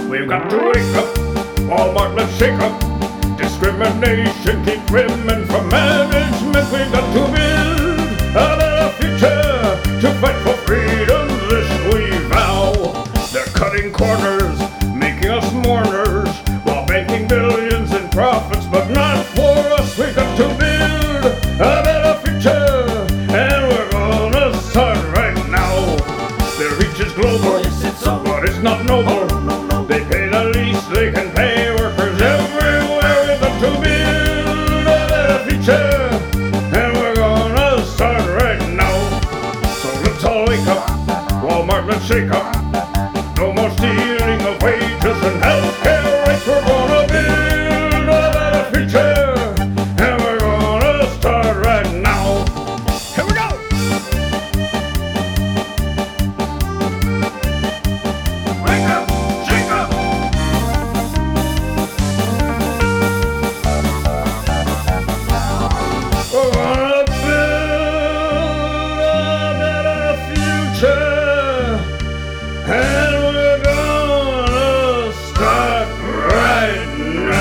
We've got to wake up, Walmart, let's shake up. Discrimination keeps women from management. We've got to build a better future to fight for freedom. This we vow. They're cutting corners, making us mourners, while banking billions in profits, but not for us. We've got to build a better future, and we're gonna start right now. Their reach is global, but it's not noble. They pay the least they can pay workers everywhere. We've got to build a better future, and we're gonna start right now. So let's all wake up, Walmart, let's shake up. No more stealing of wages and healthcare rates. We're gonna build a better future, and we're gonna start right now. Here we go! Wake up, shake up! We're gonna build a better future, and we're gonna start right now.